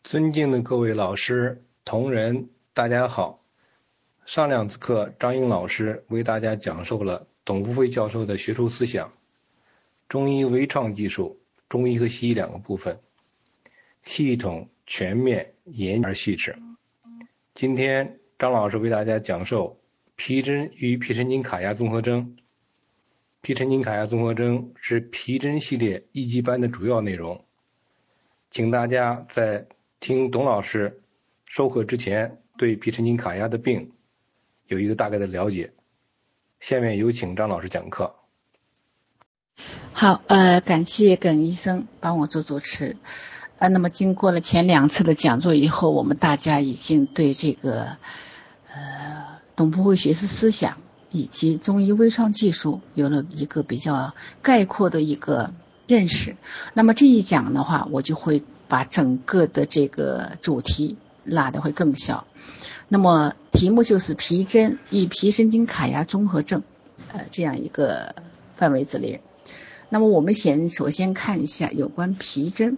尊敬的各位老师、同仁，大家好。上两次课，张英老师为大家讲授了董福辉教授的学术思想、中医微创技术、中医和西医两个部分，系统、全面、严而细致。今天张老师为大家讲授皮针与皮神经卡压综合征。皮神经卡压综合征是皮针系列一级班的主要内容，请大家在听董老师授课之前，对皮神经卡压的病有一个大概的了解。下面有请张老师讲课。 好，感谢耿医生帮我做主持。那么经过了前两次的讲座以后，我们大家已经对这个董福辉学术思想以及中医微创技术有了一个比较概括的一个认识。那么这一讲的话，我就会把整个的这个主题拉得会更小。那么题目就是皮针与皮神经卡压综合症，这样一个范围之内。那么我们首先看一下有关皮针。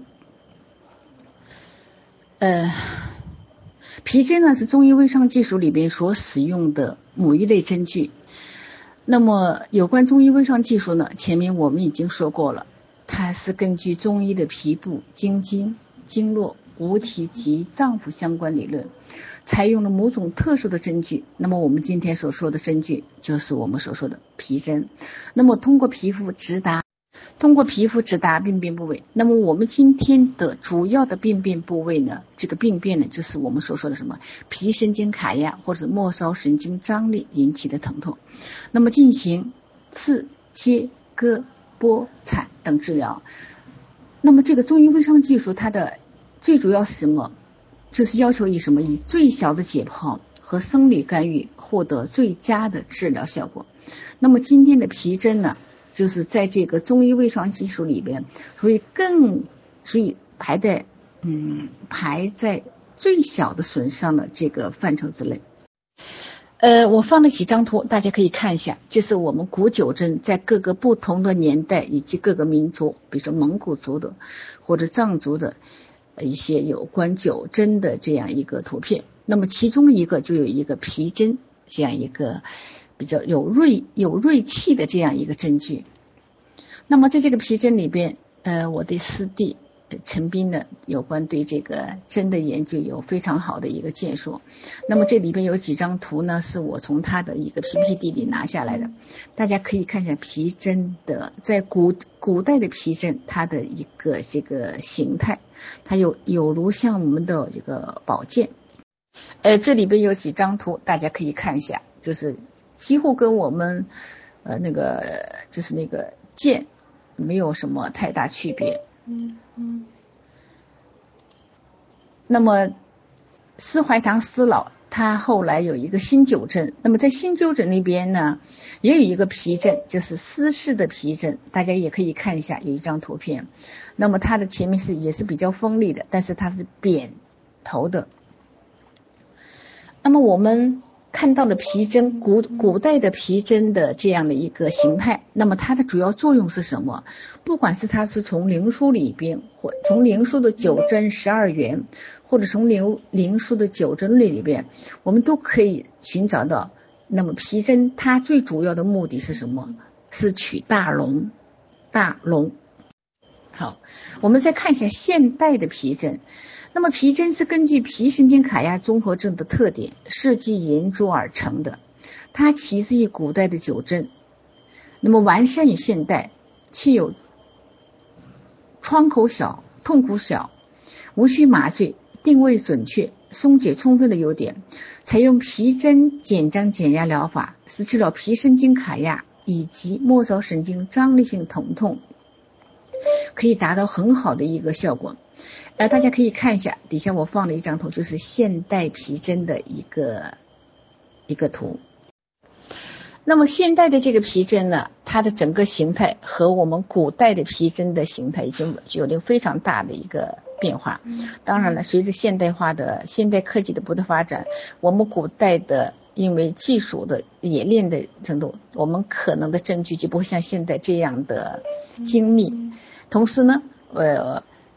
皮针呢是中医微创技术里边所使用的母仪类针具。那么有关中医微创技术呢，前面我们已经说过了，它是根据中医的皮部、经筋、经络、五体及脏腑相关理论，采用了某种特殊的针具。那么我们今天所说的针具就是我们所说的皮针。那么通过皮肤直达病变部位。那么我们今天的主要的病变部位呢，这个病变呢就是我们所说的什么皮神经卡压或者末梢神经张力引起的疼痛。那么进行刺、切、割、剥、铲等治疗。那么这个中医微创技术它的最主要是什么？就是要求以最小的解剖和生理干预获得最佳的治疗效果。那么今天的皮针呢，就是在这个中医微创技术里边，所以排在最小的损伤的这个范畴之内。我放了几张图，大家可以看一下。这是我们古九针在各个不同的年代以及各个民族，比如说蒙古族的或者藏族的一些有关九针的这样一个图片。那么其中一个就有一个皮针，这样一个比较有锐气的这样一个针具。那么在这个皮针里边，我的师弟陈斌呢，有关对这个针的研究有非常好的一个建树。那么这里边有几张图呢，是我从他的一个 PPT 里拿下来的，大家可以看一下皮针的在古代的皮针它的一个这个形态，它有如像我们的这个宝剑。这里边有几张图，大家可以看一下，就是几乎跟我们就是那个剑没有什么太大区别。那么司怀堂司老他后来有一个新九针，那么在新九针那边呢也有一个皮针，就是司氏的皮针，大家也可以看一下，有一张图片。那么它的前面也是比较锋利的，但是它是扁头的。那么我们看到了皮针古代的皮针的这样的一个形态，那么它的主要作用是什么？不管是它是从灵枢里边，或从灵枢的九针12元，或者从灵枢的九针类里边，我们都可以寻找到。那么皮针它最主要的目的是什么？是取大龙。好，我们再看一下现代的皮针。那么皮针是根据皮神经卡压综合症的特点设计研究而成的，它起自于古代的九针，那么完善于现代，且有创口小、痛苦小、无需麻醉、定位准确、松解充分的优点。采用皮针减张减压疗法，是治疗皮神经卡压以及末梢神经张力性疼痛可以达到很好的一个效果。大家可以看一下，底下我放了一张图，就是现代皮针的一个图。那么现代的这个皮针呢，它的整个形态和我们古代的皮针的形态已经有了非常大的一个变化。当然了，随着现代科技的不断发展，我们古代的因为技术的冶炼的程度，我们可能的针具就不会像现在这样的精密。同时呢，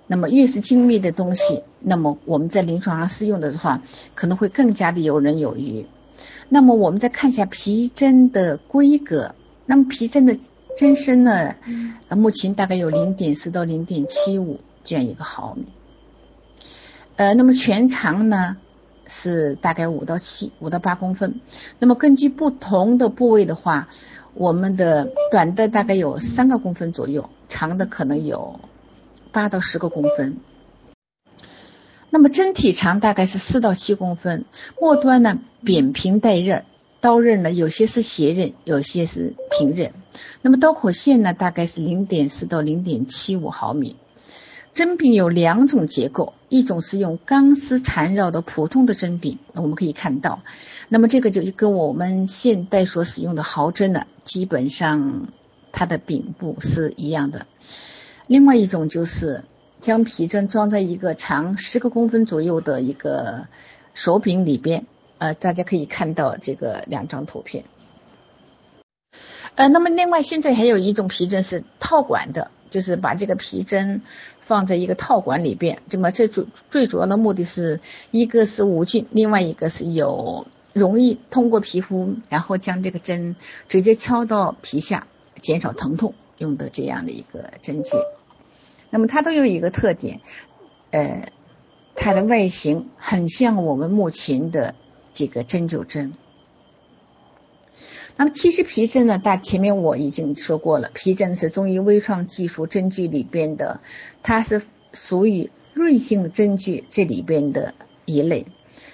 那么越是精密的东西，那么我们在临床上试用的话，可能会更加的游刃有余。那么我们再看一下皮针的规格，那么皮针的针深呢，目前大概有 0.4 到 0.75 这样一个毫米。那么全长呢是大概5到8公分。那么根据不同的部位的话，我们的短的大概有3个公分左右，长的可能有8到10个公分。那么针体长大概是4到7公分，末端呢扁平带刃，刀刃呢有些是斜刃，有些是平刃。那么刀口线呢大概是 0.4 到 0.75 毫米。针柄有2种结构，一种是用钢丝缠绕的普通的针柄，我们可以看到，那么这个就跟我们现代所使用的毫针呢，基本上它的柄部是一样的。另外一种就是将皮针装在一个长10个公分左右的一个手柄里边，大家可以看到这个2张图片。那么另外现在还有一种皮针是套管的，就是把这个皮针放在一个套管里边，这么这最主要的目的是，一个是无菌，另外一个是有容易通过皮肤，然后将这个针直接敲到皮下，减少疼痛用的这样的一个针具。那么它都有一个特点，它的外形很像我们目前的这个针灸针。那么其实皮针呢，前面我已经说过了，皮针是中医微创技术针具里边的，它是属于锐性针具这里边的一类。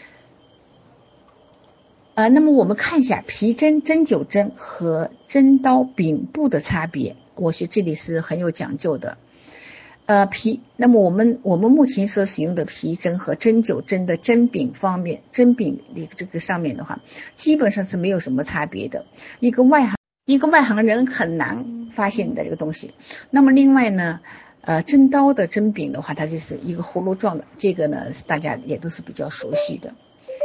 那么我们看一下皮针、针灸针和针刀柄部的差别，我觉得这里是很有讲究的。那么我们目前所使用的皮针和针灸针的针柄方面，针柄这个上面的话，基本上是没有什么差别的，一个外行人很难发现的这个东西。那么另外呢，针刀的针柄的话，它就是一个葫芦状的，这个呢大家也都是比较熟悉的。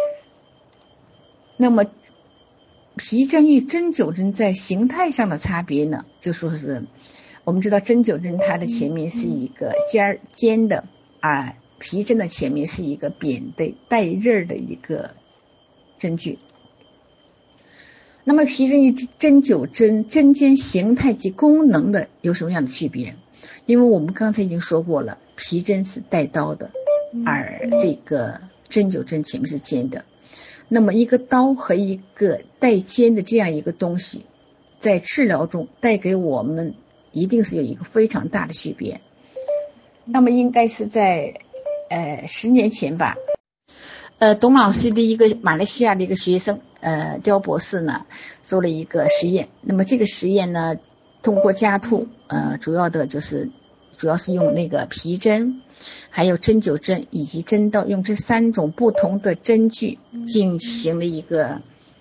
那么皮针与针灸针在形态上的差别呢，就说是我们知道针灸针它的前面是一个尖的，皮针的前面是一个扁的带刃的一个针具。那么皮针与针灸针针尖形态及功能的有什么样的区别？因为我们刚才已经说过了，皮针是带刀的，而这个针灸针前面是尖的。那么一个刀和一个带尖的这样一个东西，在治疗中带给我们一定是有一个非常大的区别。那么应该是在10年前吧，董老师的一个马来西亚的一个学生刁博士呢做了一个实验。那么这个实验呢，通过加兔主要是用那个皮针，还有针灸针以及针刀，用这3种不同的针具进行了一个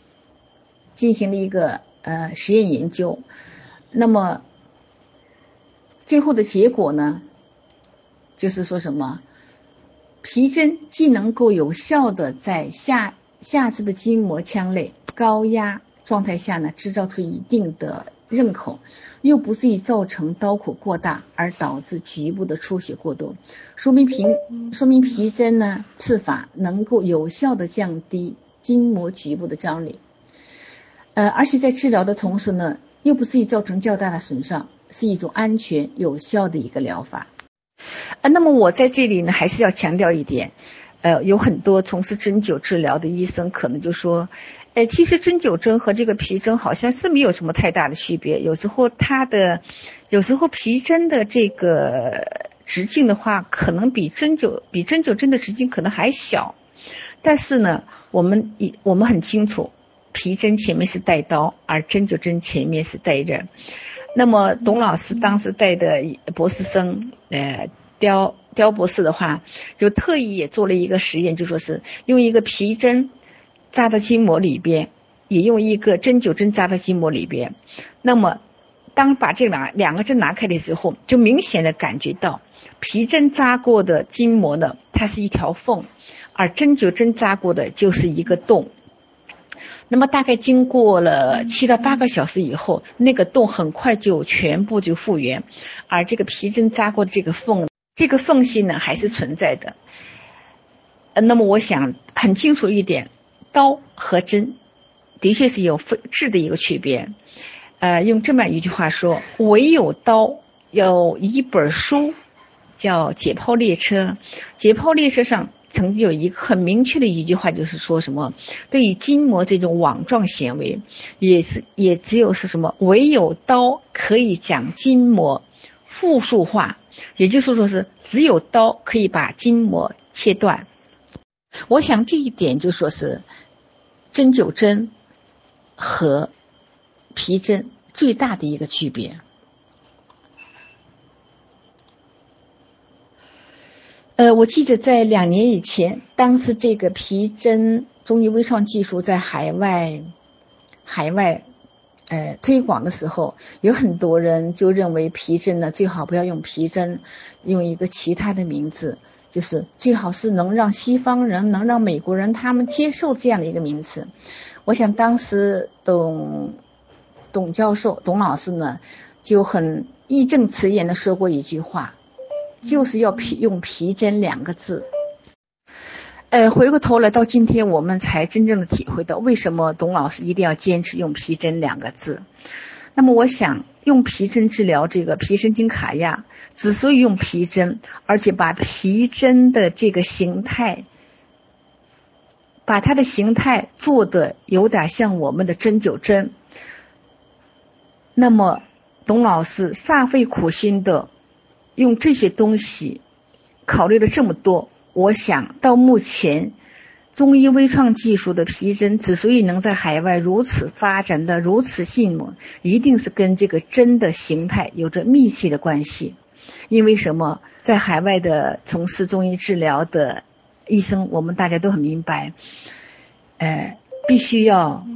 实验研究。那么最后的结果呢，就是说什么？皮针既能够有效的在下肢的筋膜腔内高压状态下呢，制造出一定的刃口，又不至于造成刀口过大而导致局部的出血过多，说明皮针呢刺法能够有效的降低筋膜局部的张力，而且在治疗的同时呢，又不至于造成较大的损伤，是一种安全有效的一个疗法。那么我在这里呢，还是要强调一点，有很多从事针灸治疗的医生可能就说，其实针灸针和这个皮针好像是没有什么太大的区别，有时候皮针的这个直径的话，可能比针灸针的直径可能还小，但是呢，我们很清楚，皮针前面是带刀，而针灸针前面是带刃。那么董老师当时带的博士生刁博士的话，就特意也做了一个实验，就说是用一个皮针扎到筋膜里边，也用一个针灸针扎到筋膜里边。那么当把这两个针拿开的时候，就明显的感觉到皮针扎过的筋膜呢，它是一条缝，而针灸针扎过的就是一个洞。那么大概经过了7到8个小时以后，那个洞很快就全部就复原，而这个皮针扎过的这个缝这个缝隙呢还是存在的。那么我想很清楚一点，刀和针的确是有质的一个区别。用这么一句话说，唯有刀，有一本书叫《解剖列车》，解剖列车上曾经有一个很明确的一句话，就是说什么对于筋膜这种网状纤维，也只有是什么，唯有刀可以将筋膜复数化，也就是说是只有刀可以把筋膜切断。我想这一点就说是针灸针和皮针最大的一个区别。我记得在2年以前，当时这个皮针中医微创技术在海外推广的时候，有很多人就认为皮针呢最好不要用皮针，用一个其他的名字，就是最好是能让西方人能让美国人他们接受这样的一个名词。我想当时董教授董老师呢就很义正辞严的说过一句话，就是要用皮针2个字。回过头来到今天，我们才真正的体会到为什么董老师一定要坚持用皮针2个字。那么我想用皮针治疗这个皮神经卡压，之所以用皮针，而且把皮针的这个形态，把它的形态做得有点像我们的针灸针，那么董老师煞费苦心的用这些东西考虑了这么多，我想到目前中医微创技术的皮针之所以能在海外如此发展的如此迅猛，一定是跟这个针的形态有着密切的关系。因为什么？在海外的从事中医治疗的医生，我们大家都很明白，必须要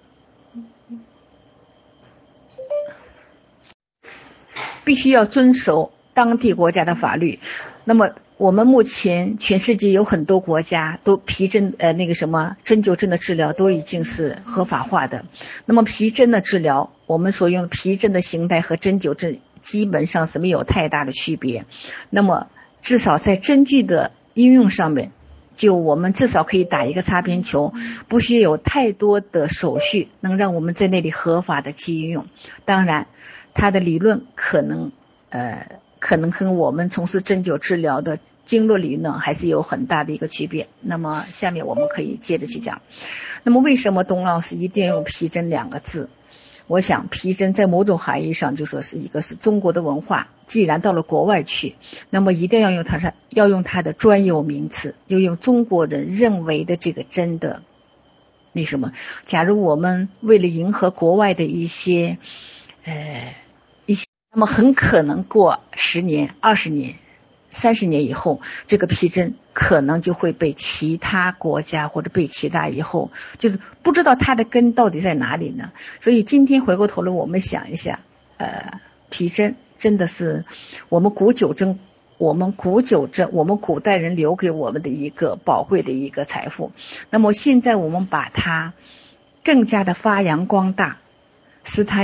遵守当地国家的法律。那么我们目前全世界有很多国家都皮针针灸针的治疗都已经是合法化的。那么皮针的治疗，我们所用的皮针的形态和针灸针基本上是没有太大的区别。那么至少在针具的应用上面，就我们至少可以打一个擦边球，不需有太多的手续能让我们在那里合法的去应用。当然它的理论可能跟我们从事针灸治疗的经络理论还是有很大的一个区别。那么下面我们可以接着去讲。那么为什么董老师一定要用皮针2个字？我想皮针在某种含义上就说是一个是中国的文化，既然到了国外去，那么一定要用它的专有名词，要用中国人认为的这个针的假如我们为了迎合国外的一些那么很可能过10年、20年、30年以后，这个皮针可能就会被其他国家或者被其他以后，就是不知道它的根到底在哪里呢？所以今天回过头来我们想一下，皮针真的是我们古代人留给我们的一个宝贵的一个财富。那么现在我们把它更加的发扬光大，使它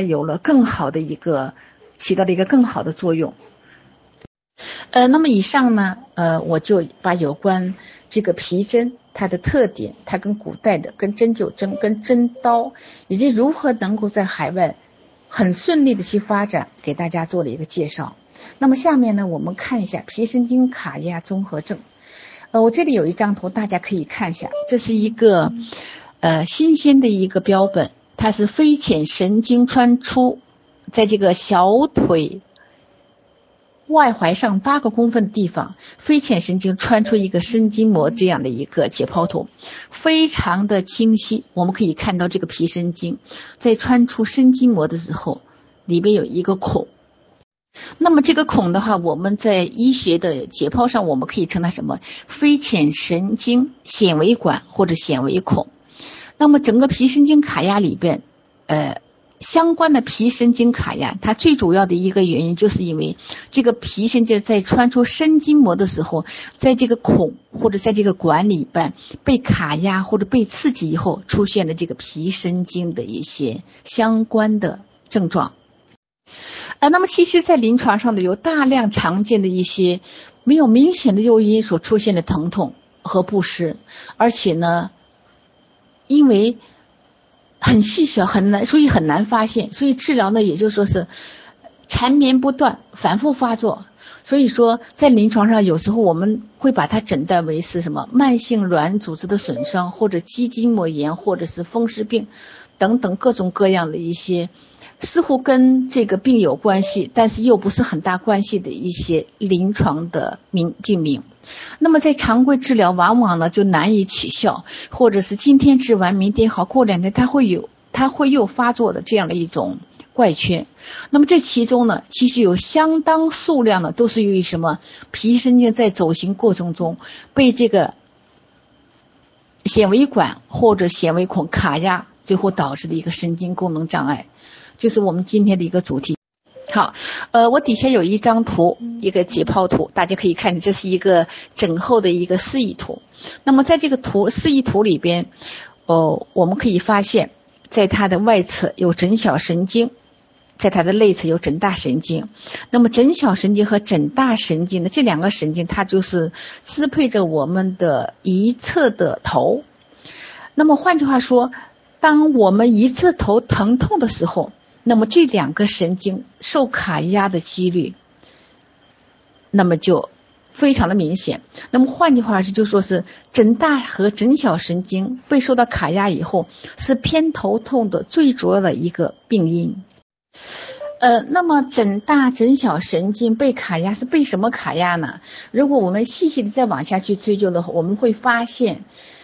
起到了一个更好的作用。那么以上呢，我就把有关这个皮针它的特点，它跟古代的、跟针灸针、跟针刀，以及如何能够在海外很顺利的去发展，给大家做了一个介绍。那么下面呢，我们看一下皮神经卡压综合症。我这里有一张图，大家可以看一下，这是一个新鲜的一个标本，它是非浅神经穿出在这个小腿外踝上8个公分的地方，非浅神经穿出一个深筋膜这样的一个解剖图，非常的清晰。我们可以看到这个皮神经在穿出深筋膜的时候，里边有一个孔。那么这个孔的话，我们在医学的解剖上，我们可以称它什么？非浅神经显微管或者显微孔。那么整个皮神经卡压里边，相关的皮神经卡压，它最主要的一个原因就是因为这个皮神经在穿出深筋膜的时候，在这个孔或者在这个管里边被卡压或者被刺激以后，出现了这个皮神经的一些相关的症状。那么其实在临床上的有大量常见的一些没有明显的诱因所出现的疼痛和不适，而且呢，因为很细小很难，所以很难发现，所以治疗呢也就说是缠绵不断，反复发作。所以说在临床上有时候我们会把它诊断为是什么慢性软组织的损伤，或者肌筋膜炎，或者是风湿病等等各种各样的一些似乎跟这个病有关系，但是又不是很大关系的一些临床的病名。那么在常规治疗往往呢就难以起效，或者是今天治完明天好，过2天它会又发作的这样的一种怪圈。那么这其中呢其实有相当数量的都是由于什么皮神经在走行过程中被这个显微管或者显微孔卡压，最后导致的一个神经功能障碍，就是我们今天的一个主题。好，我底下有一张图，一个解剖图，大家可以看见，这是一个诊后的一个示意图。那么在这个示意图里边，我们可以发现，在它的外侧有枕小神经，在它的内侧有枕大神经。那么枕小神经和枕大神经的这2个神经，它就是支配着我们的一侧的头。那么换句话说，当我们一侧头疼痛的时候，那么这2个神经受卡压的几率那么就非常的明显。那么换句话说，就说是枕大和枕小神经被受到卡压以后，是偏头痛的最主要的一个病因。那么枕大枕小神经被卡压是被什么卡压呢？如果我们细细的再往下去追究的话，我们会发现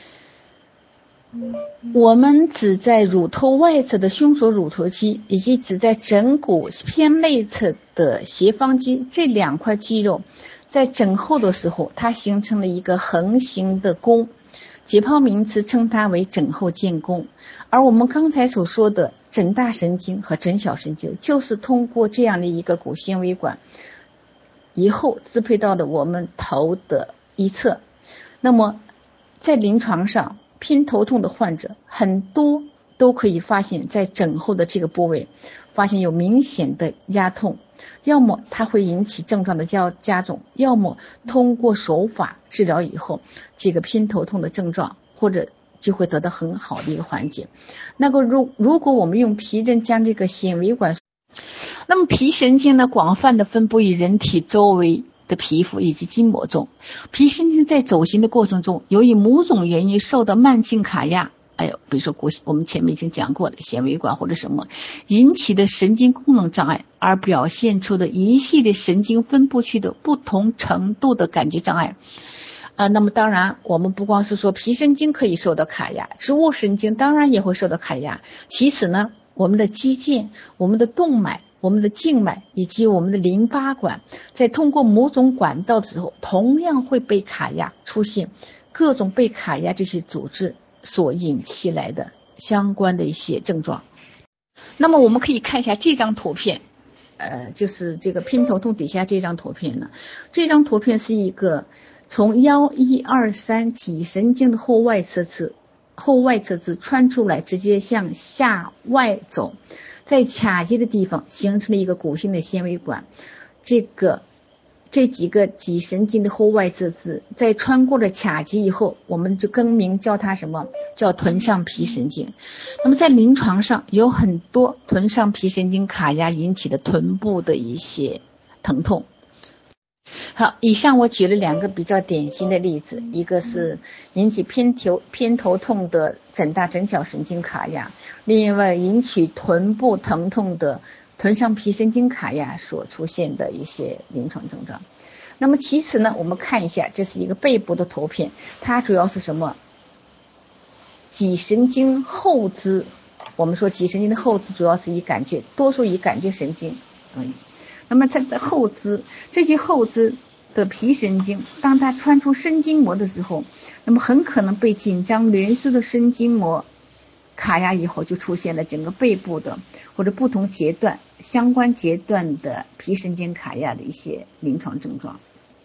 我们只在乳头外侧的胸锁乳头肌以及只在枕骨偏内侧的斜方肌这2块肌肉在枕后的时候，它形成了一个横行的弓，解剖名词称它为枕后见弓。而我们刚才所说的枕大神经和枕小神经就是通过这样的一个骨纤维管以后支配到了我们头的一侧。那么在临床上偏头痛的患者很多都可以发现在枕后的这个部位发现有明显的压痛，要么它会引起症状的加重，要么通过手法治疗以后，这个偏头痛的症状或者就会得到很好的一个缓解。那个如果我们用皮针将这个显微管，那么皮神经呢广泛的分布于人体周围的皮肤以及筋膜中。皮神经在走行的过程中，由于某种原因受到慢性卡压，比如说我们前面已经讲过的显微管或者什么引起的神经功能障碍，而表现出的一系列神经分布区的不同程度的感觉障碍。那么当然我们不光是说皮神经可以受到卡压，植物神经当然也会受到卡压。其次呢，我们的肌腱、我们的动脉、我们的静脉以及我们的淋巴管在通过某种管道之后同样会被卡压，出现各种被卡压这些组织所引起来的相关的一些症状。那么我们可以看一下这张图片，就是这个偏头痛底下这张图片呢，这张图片是一个从腰1、2、3脊神经的后外侧支穿出来，直接向下外走，在髂肌的地方形成了一个骨性的纤维管。这几个脊神经的后外侧支在穿过了髂肌以后，我们就更名叫它什么？叫臀上皮神经。那么在临床上有很多臀上皮神经卡压引起的臀部的一些疼痛。好，以上我举了2个比较典型的例子，一个是引起偏头痛的枕大枕小神经卡压，另外引起臀部疼痛的臀上皮神经卡压所出现的一些临床症状。那么其次呢，我们看一下，这是一个背部的图片，它主要是什么？脊神经后支。我们说脊神经的后支主要是多数以感觉神经。那么它的后支，这些后支的皮神经，当它穿出神经膜的时候，那么很可能被紧张连续的神经膜卡压以后，就出现了整个背部的或者不同相关阶段的皮神经卡压的一些临床症状。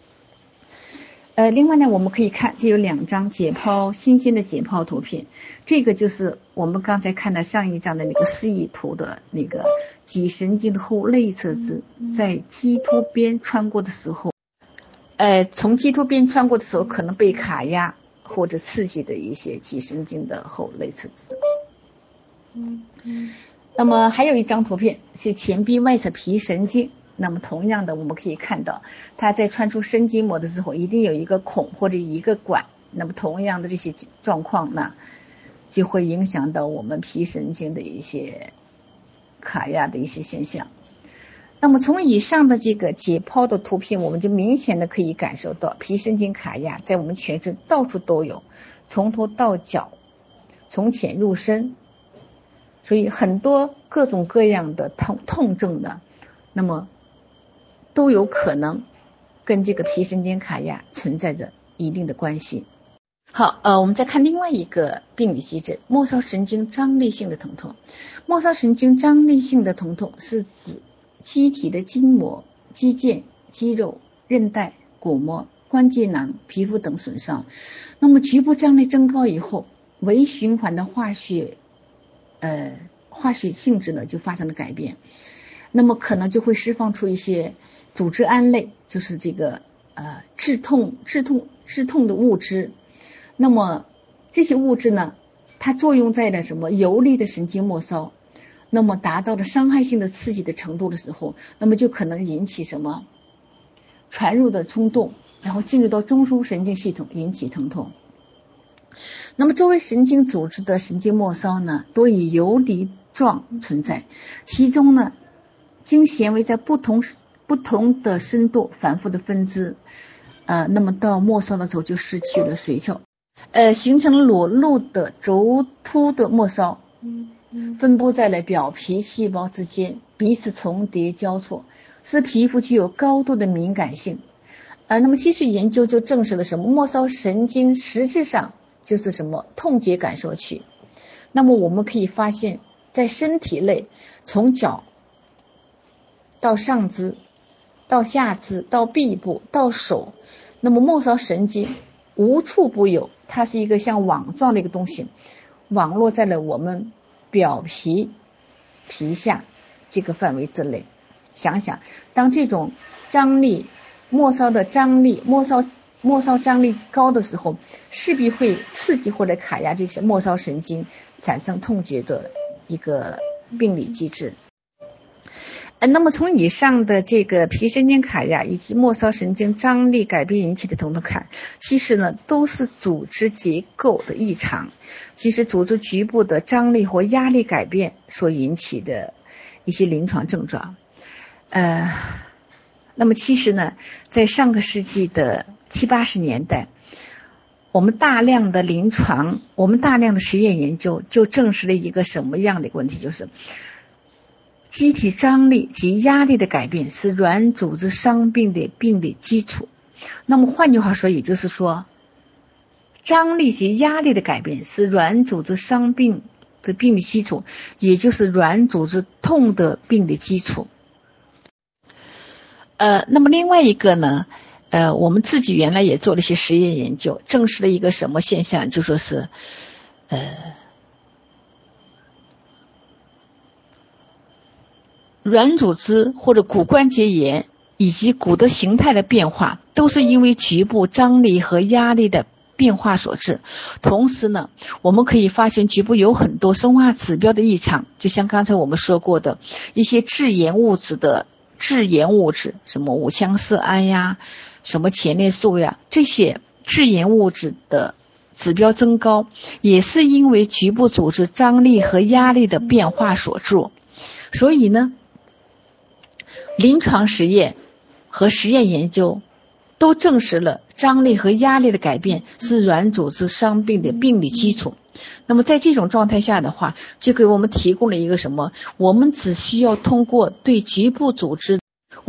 另外呢，我们可以看这有2张新鲜的解剖图片，这个就是我们刚才看到上一张的那个示意图的那个脊神经的后内侧支在棘突边穿过的时候， 从棘突边穿过的时候可能被卡压或者刺激的一些脊神经的后内侧支。那么还有一张图片是前臂外侧皮神经，那么同样的我们可以看到它在穿出神经膜的时候一定有一个孔或者一个管，那么同样的这些状况呢就会影响到我们皮神经的一些卡压的一些现象。那么从以上的这个解剖的图片，我们就明显的可以感受到皮神经卡压在我们全身到处都有，从头到脚，从浅入深，所以很多各种各样的痛症呢，那么都有可能跟这个皮神经卡压存在着一定的关系。好，我们再看另外一个病理机制，末梢神经张力性的疼痛。末梢神经张力性的疼痛是指机体的筋膜、肌腱、肌肉、韧带、骨膜、关节囊、皮肤等损伤。那么局部张力增高以后，微循环的化学性质呢就发生了改变，那么可能就会释放出一些组织胺类，就是这个致痛的物质。那么这些物质呢，它作用在了什么游离的神经末梢，那么达到了伤害性的刺激的程度的时候，那么就可能引起什么传入的冲动，然后进入到中枢神经系统，引起疼痛。那么周围神经组织的神经末梢呢多以游离状存在，其中呢经纤维在不同的深度反复的分支，那么到末梢的时候就失去了髓鞘，形成了裸露的轴突的末梢，分布在了表皮细胞之间，彼此重叠交错，使皮肤具有高度的敏感性。那么其实研究就证实了什么？末梢神经实质上就是什么？痛觉感受器。那么我们可以发现，在身体内，从脚到上肢，到下肢，到臂部，到手，那么末梢神经无处不有，它是一个像网状的一个东西，网络在了我们表皮下这个范围之内。想想当这种张力末梢张力高的时候，势必会刺激或者卡压这些末梢神经，产生痛觉的一个病理机制。那么从以上的这个皮神经卡压以及末梢神经张力改变引起的疼痛看，其实呢都是组织结构的异常，其实组织局部的张力或压力改变所引起的一些临床症状。那么其实呢在上个世纪的70、80年代，我们大量的实验研究就证实了一个什么样的一个问题，就是机体张力及压力的改变是软组织伤病的病理基础。那么换句话说，也就是说张力及压力的改变是软组织伤病的病理基础，也就是软组织痛的病理基础。那么另外一个呢，我们自己原来也做了一些实验研究，证实了一个什么现象，就说是软组织或者骨关节炎以及骨的形态的变化，都是因为局部张力和压力的变化所致。同时呢，我们可以发现局部有很多生化指标的异常，就像刚才我们说过的一些致炎物质，什么五羟色胺呀，什么前列素呀，这些致炎物质的指标增高，也是因为局部组织张力和压力的变化所致。所以呢，临床实验和实验研究都证实了张力和压力的改变是软组织伤病的病理基础。那么在这种状态下的话，就给我们提供了一个什么？我们只需要通过对局部组织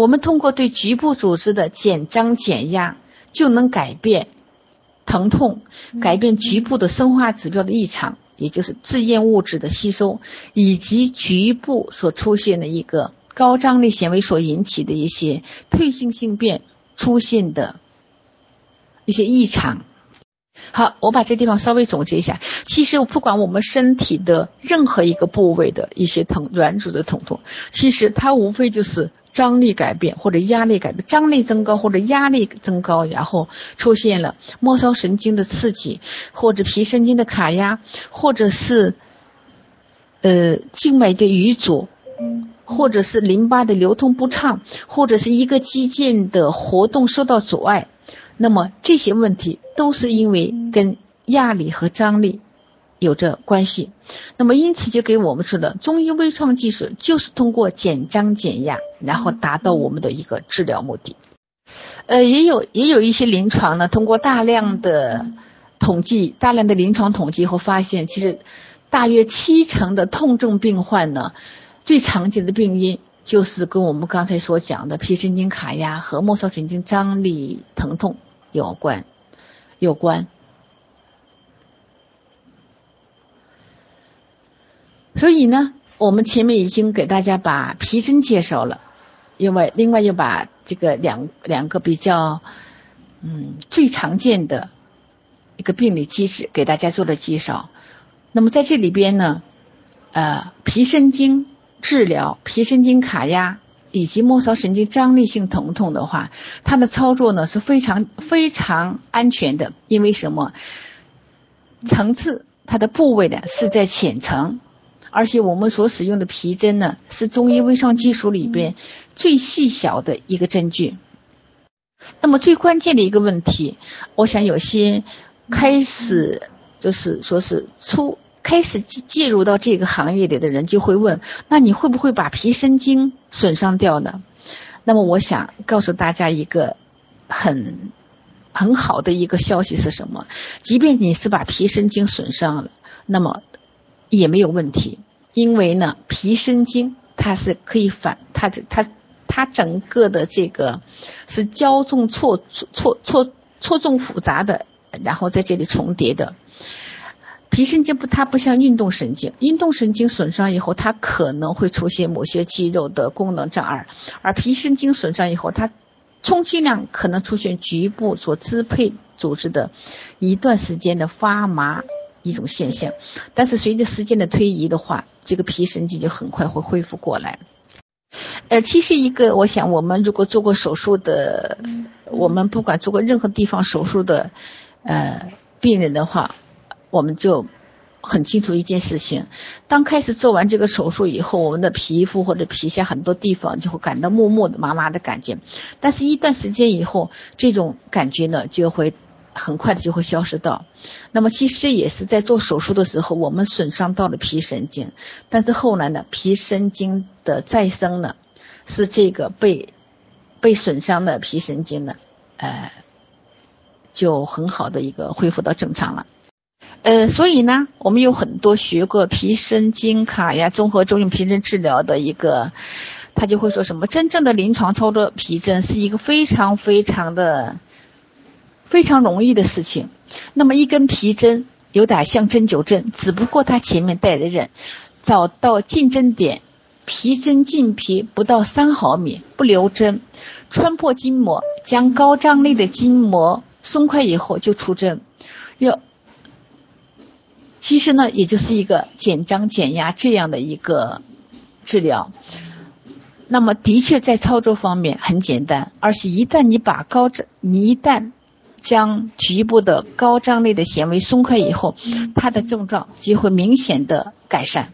的减张减压，就能改变疼痛，改变局部的生化指标的异常，也就是致炎物质的吸收，以及局部所出现的一个高张力纤维所引起的一些退行性变出现的一些异常。 好，我把这地方稍微总结一下。其实不管我们身体的任何一个部位的一些软组的疼痛，其实它无非就是张力改变或者压力改变，张力增高或者压力增高，然后出现了末梢神经的刺激，或者皮神经的卡压，或者是静脉的淤阻，或者是淋巴的流通不畅，或者是一个肌腱的活动受到阻碍。那么这些问题都是因为跟压力和张力有着关系。那么因此就给我们说的中医微创技术就是通过减张减压，然后达到我们的一个治疗目的。也有一些临床呢，通过大量的临床统计后发现，其实大约70%的痛症病患呢，最常见的病因就是跟我们刚才所讲的皮神经卡压和末梢神经张力疼痛有关。所以呢，我们前面已经给大家把皮针介绍了，另外又把这个两个比较最常见的一个病理机制给大家做了介绍。那么在这里边呢，皮神经治疗、皮神经卡压以及末梢神经张力性疼痛的话，它的操作呢是非常非常安全的。因为什么？层次它的部位呢是在浅层，而且我们所使用的皮针呢是中医微创技术里边最细小的一个针具。那么最关键的一个问题，我想有些开始介入到这个行业里的人就会问，那你会不会把皮神经损伤掉呢？那么我想告诉大家一个很好的一个消息是什么？即便你是把皮神经损伤了，那么也没有问题。因为呢，皮神经它是可以它整个的这个是交纵错综复杂的，然后在这里重叠的。皮神经它不像运动神经损伤以后，它可能会出现某些肌肉的功能障碍，而皮神经损伤以后，它充其量可能出现局部所支配组织的一段时间的发麻一种现象，但是随着时间的推移的话，这个皮神经就很快会恢复过来。其实我想我们如果做过手术的，我们不管做过任何地方手术的病人的话，我们就很清楚一件事情，当开始做完这个手术以后，我们的皮肤或者皮下很多地方就会感到木木的麻麻的感觉，但是一段时间以后，这种感觉呢就会很快的就会消失到。那么其实这也是在做手术的时候我们损伤到了皮神经，但是后来呢，皮神经的再生呢，是这个被损伤的皮神经呢就很好的一个恢复到正常了。所以呢，我们有很多学过皮神经卡压综合中用皮针治疗的他就会说什么真正的临床操作皮针是一个非常容易的事情。那么一根皮针有点像针灸针，只不过它前面带着刃，找到进针点，皮针进皮不到3毫米，不留针，穿破筋膜，将高张力的筋膜松开以后就出针。其实呢，也就是一个减张减压这样的一个治疗。那么的确在操作方面很简单，而且一旦你一旦将局部的高张力的纤维松开以后，它的症状就会明显的改善。